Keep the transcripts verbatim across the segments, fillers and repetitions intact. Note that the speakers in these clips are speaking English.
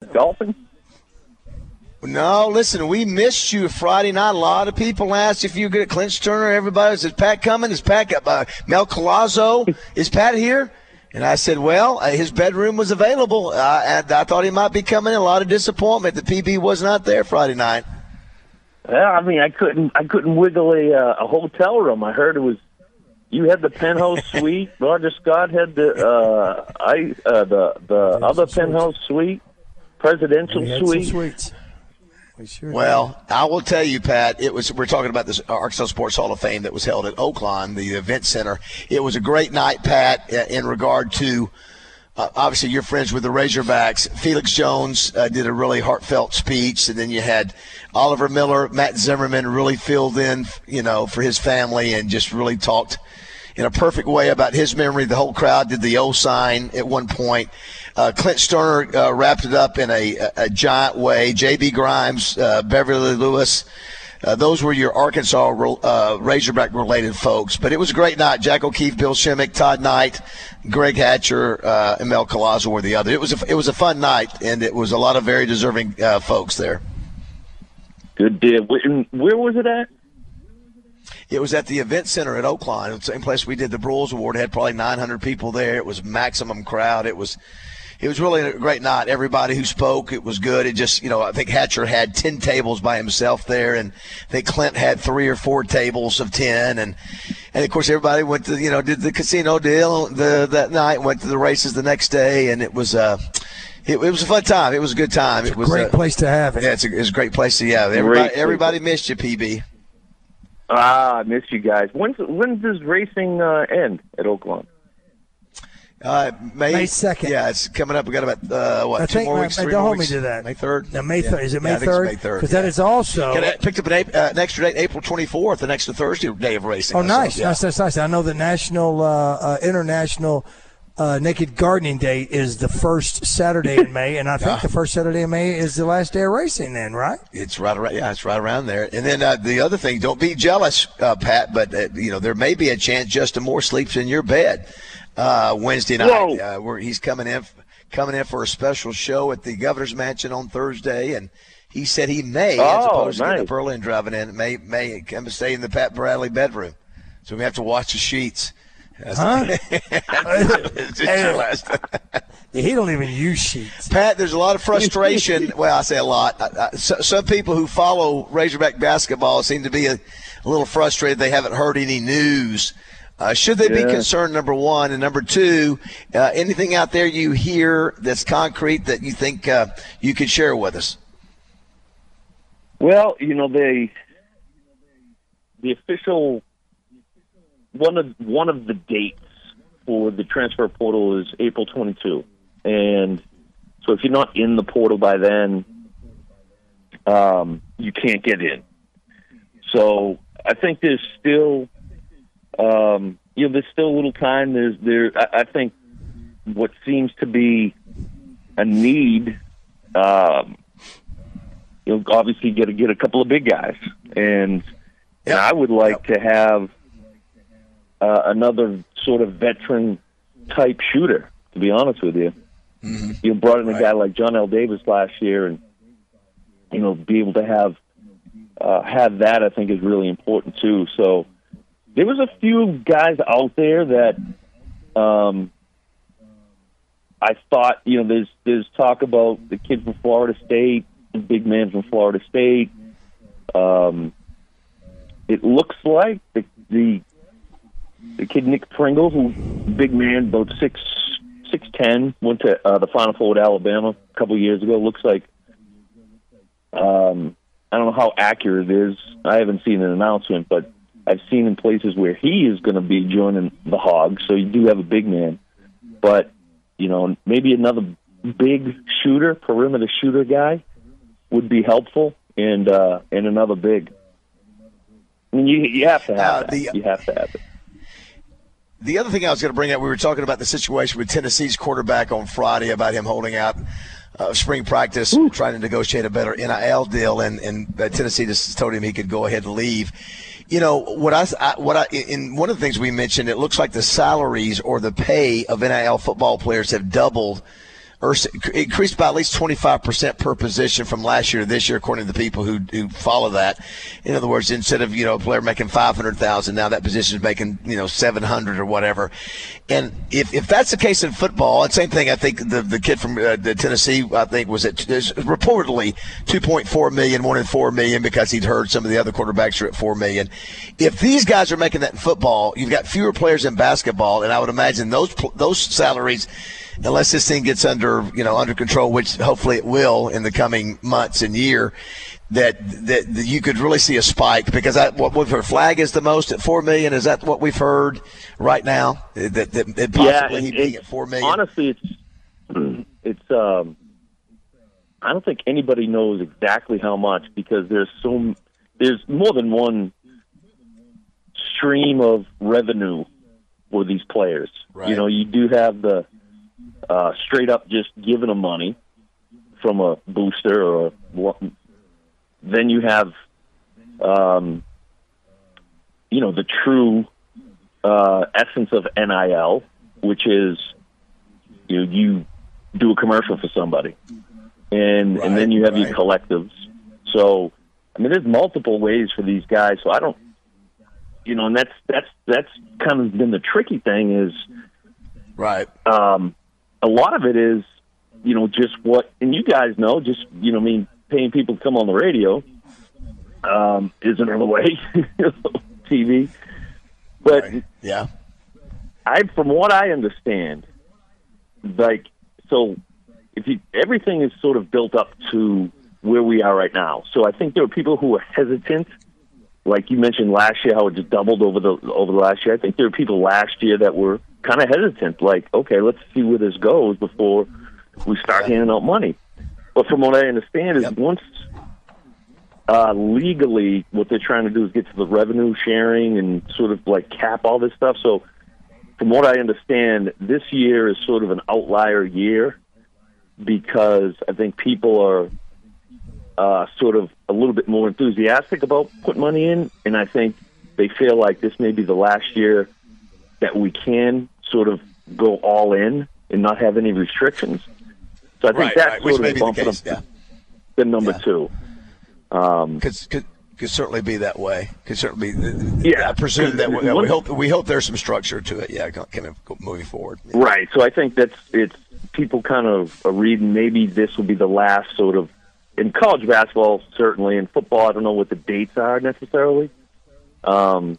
golfing? No, listen, we missed you Friday night. A lot of people asked if you were good at Clint Sterner. Everybody was, is Pat coming? Is Pat uh, Mel Collazo? Is Pat here? And I said, well, uh, his bedroom was available, uh, and I thought he might be coming in. A lot of disappointment. The P B was not there Friday night. Yeah, I mean, I couldn't, I couldn't wiggle a, uh, a hotel room. I heard it was you had the penthouse suite. Roger Scott had the, uh, I, uh, the, the other penthouse suite, presidential We had suite. some suites. We sure Well, I will tell you, Pat, it was, we're talking about this Arkansas Sports Hall of Fame that was held at Oaklawn, the event center. It was a great night, Pat, in regard to, uh, obviously you're friends with the Razorbacks. Felix Jones uh, did a really heartfelt speech, and then you had Oliver Miller, Matt Zimmerman really filled in, you know, for his family and just really talked in a perfect way about his memory. The whole crowd did the O sign at one point. Uh, Clint Sterner uh, wrapped it up in a, a, a giant way. J B. Grimes, uh, Beverly Lewis, uh, those were your Arkansas uh, Razorback-related folks. But it was a great night. Jack O'Keefe, Bill Shimmick, Todd Knight, Greg Hatcher, uh, and Mel Collazo were the other. It was a, it was a fun night, and it was a lot of very deserving uh, folks there. Good deal. Where, where was it at? It was at the event center at Oaklawn, the same place we did the Broyles Award. It had probably nine hundred people there. It was maximum crowd. It was it was really a great night. Everybody who spoke, it was good. It just, you know, I think Hatcher had ten tables by himself there, and I think Clint had three or four tables of ten. And, and of course, everybody went to, you know, did the casino deal the, that night, went to the races the next day, and it was uh, it, it was a fun time. It was a good time. It's it was a great uh, place to have it. Yeah, it's a, it's a great place to yeah. Everybody, everybody missed you, P B. Ah, I miss you guys. When when does racing uh, end at Oaklawn? Uh, May, May second. Yeah, it's coming up. We got about uh, what I two think, more uh, weeks? don't Three more hold me weeks? to that. May third. Now, May yeah. third. Is it Yeah, May I think it's third? May third. Because yeah. that is also. Can I picked up an, uh, an extra date, April twenty-fourth, an extra Thursday day of racing. Oh, So, nice. yeah. Nice, nice, nice. I know the National, uh, uh, International uh, Naked Gardening Day is the first Saturday in May, and I think Yeah. the first Saturday in May is the last day of racing then, right? It's right around. Yeah, it's right around there. And then uh, the other thing, don't be jealous, uh, Pat, but uh, you know there may be a chance Justin Moore sleeps in your bed uh, Wednesday night. Uh, where he's coming in, coming in for a special show at the Governor's Mansion on Thursday, and he said he may, Oh, as opposed to nice. getting up early and driving in, may may come and stay in the Pat Bradley bedroom. So we have to watch the sheets. Huh? It's just your last time. He don't even use sheets. Pat, there's a lot of frustration. Well, I say a lot. I, I, so, some people who follow Razorback basketball seem to be a, a little frustrated they haven't heard any news. Uh, should they be Yeah. concerned, number one? And number two, uh, anything out there you hear that's concrete that you think uh, you could share with us? Well, you know, they the official one of one of the dates for the transfer portal is April twenty-second, and so if you're not in the portal by then, um, you can't get in. So I think there's still, um, you know, there's still a little time. There's there. I, I think what seems to be a need. Um, You'll obviously get to get a couple of big guys, and and I would like to have uh, another sort of veteran type shooter. To be honest with you, Mm-hmm. you brought in a Right. guy like John L. Davis last year, and you know, be able to have uh, have that, I think, is really important too. So there was a few guys out there that um, I thought, you know, there's there's talk about the kid from Florida State. The big man from Florida State. Um, it looks like the, the the kid Nick Pringle, who big man, about six six ten, went to uh, the Final Four at Alabama a couple of years ago. Looks like um, I don't know how accurate it is. I haven't seen an announcement, but I've seen in places where he is going to be joining the Hogs. So you do have a big man, but you know, maybe another big shooter, perimeter shooter guy would be helpful, and uh, and another big. I mean, you you have to have Uh, that. the- You have to have it. The other thing I was going to bring up, we were talking about the situation with Tennessee's quarterback on Friday about him holding out uh, spring practice, Ooh. trying to negotiate a better N I L deal, and, and uh, Tennessee just told him he could go ahead and leave. You know, what I, I what I in one of the things we mentioned, it looks like the salaries or the pay of N I L football players have doubled or increased by at least twenty-five percent per position from last year to this year, according to the people who, who follow that. In other words, instead of, you know, a player making five hundred thousand dollars, now that position is making, you know, seven hundred or whatever. And if, if that's the case in football, and same thing, I think the the kid from uh, the Tennessee, I think, was at reportedly two point four million dollars, one in four million dollars, because he'd heard some of the other quarterbacks are at four million dollars. If these guys are making that in football, you've got fewer players in basketball, and I would imagine those those salaries, unless this thing gets under, you know, under control, which hopefully it will in the coming months and year, that that, that you could really see a spike. Because I, what we've heard, Flag is the most at four million. Is that what we've heard right now? That, that, that possibly yeah, and, he'd be at four million. Honestly, it's it's. Um, I don't think anybody knows exactly how much, because there's so there's more than one stream of revenue for these players. Right. You know, you do have the uh, straight up just giving them money from a booster, or a, then you have, um, you know, the true uh, essence of N I L, which is, you know, you do a commercial for somebody, and right, and then you have right. your collectives. So, I mean, there's multiple ways for these guys. So I don't. You know, and that's that's that's kind of been the tricky thing is, right. Um, a lot of it is, you know, just what, and you guys know, just you know, I mean, paying people to come on the radio um, is another way, T V. But right. yeah, I, from what I understand, like, so if you everything is sort of built up to where we are right now. So I think there are people who are hesitant. Like you mentioned last year, how it just doubled over the over the last year. I think there were people last year that were kind of hesitant, like, okay, let's see where this goes before we start handing out money. But from what I understand is yep. once uh, legally what they're trying to do is get to the revenue sharing and sort of like cap all this stuff. So from what I understand, this year is sort of an outlier year because I think people are Uh, sort of a little bit more enthusiastic about putting money in, and I think they feel like this may be the last year that we can sort of go all in and not have any restrictions. So I think right, that's right. Which sort may of be the bumping case, up yeah. the number yeah. two. Um, could, could could certainly be that way. Could certainly be. Yeah, I presume that we, one, we hope we hope there's some structure to it. Yeah, kind of moving forward. Yeah. Right. So I think that's it's people kind of are reading. Maybe this will be the last sort of. In college basketball, certainly. In football, I don't know what the dates are necessarily um,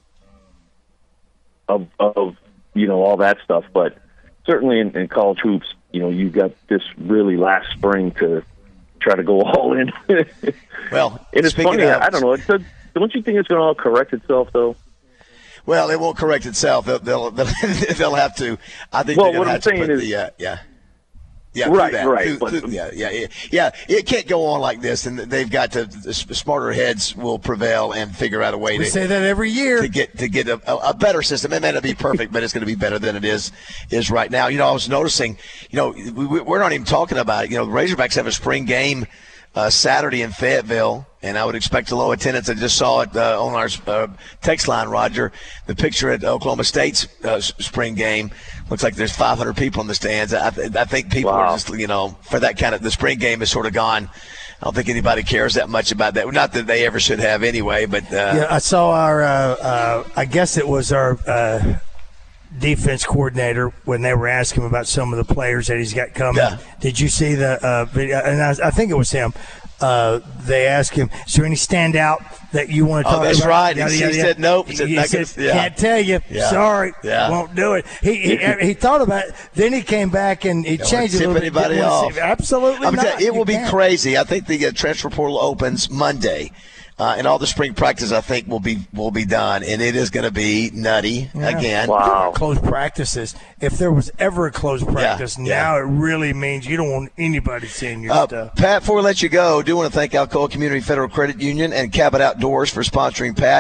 of, of, you know, all that stuff. But certainly in, in college hoops, you know, you've got this really last spring to try to go all in. Well, and it's funny. Of, I don't know. It's a, don't you think it's going to all correct itself, though? Well, it won't correct itself. They'll they'll, they'll, they'll have to. I think. Well, they're what I'm have to saying put is, the, uh, yeah. Yeah, right, that. right. Through, but, through, yeah, yeah, yeah, yeah. It can't go on like this, and they've got to. The smarter heads will prevail and figure out a way we to say that every year to get to get a, a better system. It may not be perfect, but it's going to be better than it is is right now. You know, I was noticing. You know, we, we're not even talking about it. You know, the Razorbacks have a spring game uh, Saturday in Fayetteville, and I would expect a low attendance. I just saw it uh, on our uh, text line, Roger. The picture at Oklahoma State's uh, spring game. Looks like there's five hundred people in the stands. I, th- I think people wow. are just, you know, for that kind of – the spring game is sort of gone. I don't think anybody cares that much about that. Not that they ever should have anyway, but uh, – Yeah, I saw our uh, – uh, I guess it was our uh, defense coordinator when they were asking him about some of the players that he's got coming. Yeah. Did you see the uh, video? And I, I think it was him. Uh, they asked him, is there any standout that you want to talk about? Oh, that's about? right. Yada, he, yada, he yada. said nope. He, He said, he not said gonna, yeah. can't tell you. Yeah. Sorry. Yeah. Won't do it. He, he he thought about it. Then he came back and he Don't changed it a little bit. anybody Didn't want to off. see- Absolutely I'm not. telling you, it You will be can't. crazy. I think the uh, transfer portal opens Monday. Uh, and all the spring practice, I think, will be will be done, and it is going to be nutty Yeah. again. Wow. Closed practices. If there was ever a closed practice, Yeah, yeah. now it really means you don't want anybody seeing your Uh, stuff. Pat, before we let you go, I do want to thank Alcoa Community Federal Credit Union and Cabot Outdoors for sponsoring Pat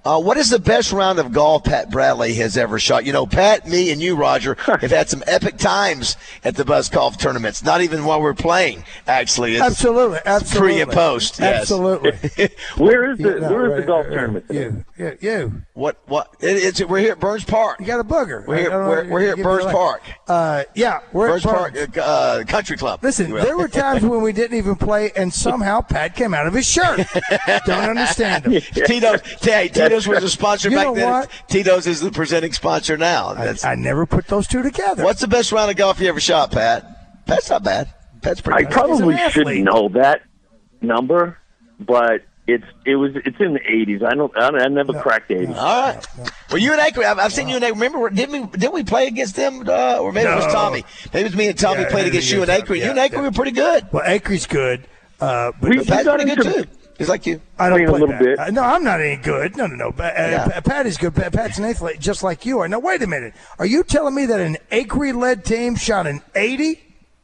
Uh, what is the best round of golf Pat Bradley has ever shot? You know, Pat, me, and you, Roger, have had some epic times at the Buzz Golf tournaments. Not even while we're playing, actually. It's absolutely, absolutely. Pre and post, yes. Absolutely. Where is the You know, Where is right, the golf right, tournament? You, you, you. What? What? It, it's we're here at Burns Park. You got a booger. We're here. I don't know, We're, we're here at give Burns me a Park. Uh, yeah, we're Burns at Park Burns. uh, Country Club. Listen, there were times when we didn't even play, and somehow Pat came out of his shirt. Don't understand him. Tito's. Hey, Tito's was a sponsor You back know then. what? Tito's is the presenting sponsor now. I, That's, I never put those two together. what's the best round of golf you ever shot, Pat? Pat's not bad. Pat's pretty I good. probably He's an should athlete. know that number, but it's it was it's in the eighties. I don't. I, I never cracked the eighties. All right. Well, you and Acre, I've, I've seen you and Acre. Remember, didn't we, didn't we play against them? Uh, or maybe it was No. Tommy. Maybe it was me and Tommy Yeah, played maybe against you and against Acre. them. You and Yeah, Acre yeah. were pretty good. Well, Acre's good, uh, but We- But Pat's got pretty good, into- too. He's like you. I don't playing a play little Pat. bit. Uh, No, I'm not any good. No, no, no. But, uh, Yeah. Pat is good. Pat- Pat's an athlete, just like you are. Now, wait a minute. Are you telling me that an Acre-led team shot an eighty?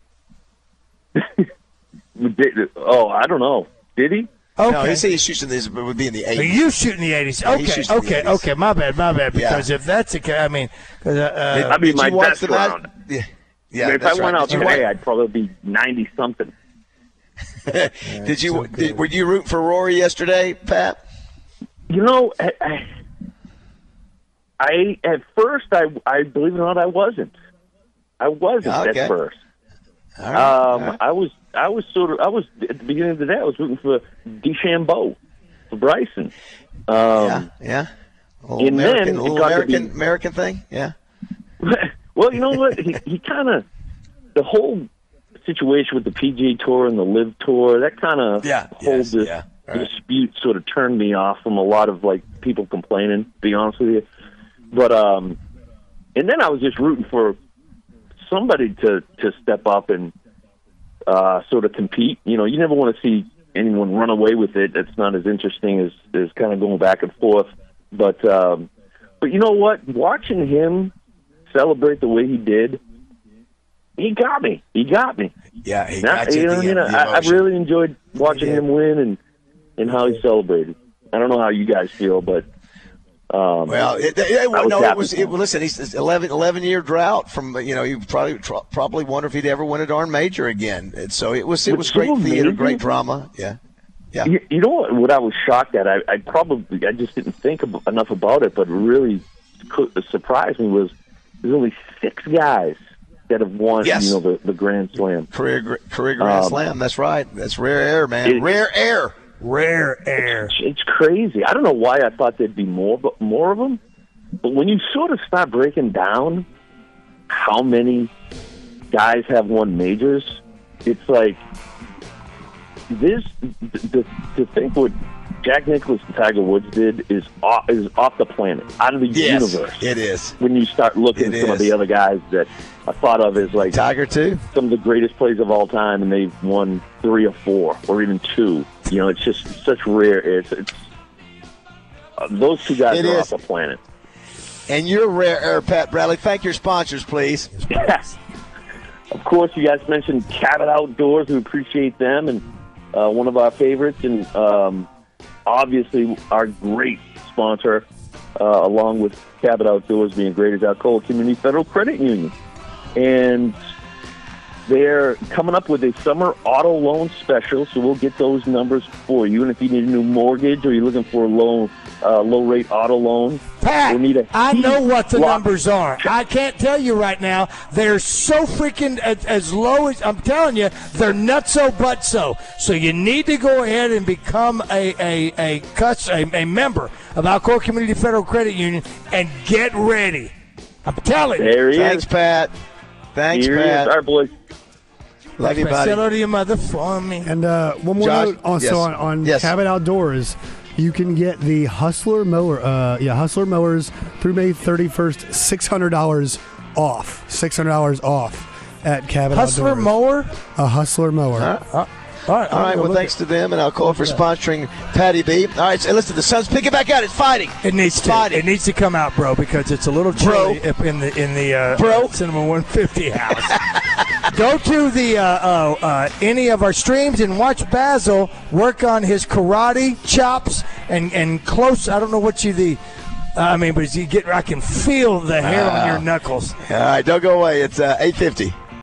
Did- Oh, I don't know. Did he? Okay. No, he said he's shooting this, but it would be in the Are eighties. you shooting the eighties? Yeah, he Okay, shoots in the okay, eighties. okay. My bad, my bad. Yeah. Because if that's the case, I mean, 'cause, uh, I mean, Did my you watch best the match? round. Yeah. I Yeah, mean, if I that's went right. out Did you today, watch- I'd probably be ninety something. Did you? Did, were you rooting for Rory yesterday, Pat? You know, I, I, I at first, I, I believe it or not, I wasn't. I wasn't Okay. at first. All right. Um, All right. I was, I was sort of, I was at the beginning of the day, I was rooting for DeChambeau, for Bryson. Um, yeah, yeah. A little and American, then a it little got to American, be- American thing. Yeah. Well, you know what? He, he kind of the whole situation with the P G A Tour and the Live Tour, that kind of Yeah, whole yes, dis- yeah, right. dispute sort of turned me off from a lot of like people complaining. To be honest with you, but um, and then I was just rooting for somebody to to step up and uh, sort of compete. You know, you never want to see anyone run away with it. That's not as interesting as as kind of going back and forth. But um, but you know what? Watching him celebrate the way he did, he got me. He got me. Yeah, he Now, got you. you know, at the you know, end, the I, I emotion. really enjoyed watching did. him win and and how he celebrated. I don't know how you guys feel, but um, Well, it, it, it, I was no, it happy was. for It, him. well, listen, he's it's eleven, eleven year drought from you know. You probably tr- probably wonder if he'd ever win a darn major again. And so it was. It was What's so great theater, amazing- great drama. Yeah, yeah. You, you know what, what I was shocked at? I, I probably I just didn't think ab- enough about it, but really co- surprised me was there's only six guys that have won. Yes. You know, the, the Grand Slam. Career gr- career grand Um, slam. That's right. That's rare air, man. it- rare air. rare air. It's crazy. I don't know why I thought there'd be more, but more of them. But when you sort of start breaking down how many guys have won majors, it's like this. To, to think what Jack Nicklaus and Tiger Woods did is off, is off the planet, out of the Yes, universe. it is. When you start looking It at some of is. the other guys that I thought of as like Tiger too. some of the greatest plays of all time, and they've won three or four, or even two. You know, it's just such rare. It's, it's uh, those two guys It are is. off the planet. And you're rare air, Pat Bradley. Thank your sponsors, please. Yes. Of course, you guys mentioned Cabot Outdoors. We appreciate them, and uh, one of our favorites, and um, obviously our great sponsor, uh, along with Cabot Outdoors being great, is Alcoa Community Federal Credit Union. And they're coming up with a summer auto loan special, so we'll get those numbers for you. And if you need a new mortgage or you're looking for a low, uh, low-rate auto loan, Pat, we'll need a I know huge what the block. numbers are. I can't tell you right now. They're so freaking as, as low as I'm telling you. They're nutso butso. So you need to go ahead and become a a a, cus- a, a member of Alcoa Community Federal Credit Union and get ready. I'm telling you. There he Thanks, is. Pat. Thanks, Here he is. Pat. All right, boys. Love you, Say buddy. hello to your mother for me. And uh, one more Josh? note also Yes. on, on Yes. Cabot Outdoors, you can get the Hustler mower. Uh, yeah, Hustler mowers through May thirty-first, six hundred dollars off. Six hundred dollars off at Cabot Hustler Outdoors. mower. A Hustler mower. Huh? All right, All right. Well, thanks to them and Alcoa for sponsoring Patty B. All right. So listen, the Suns pick it back out. It's fighting. It needs to. Fighting. It needs to come out, bro, because it's a little chilly Bro. up in the in the uh, Bro. Cinema one fifty house. Go to the uh, uh, uh, any of our streams and watch Basil work on his karate chops and and close. I don't know what you the. Uh, I mean, but as you get, I can feel the hair on your knuckles. All right. Don't go away. It's uh, eight fifty.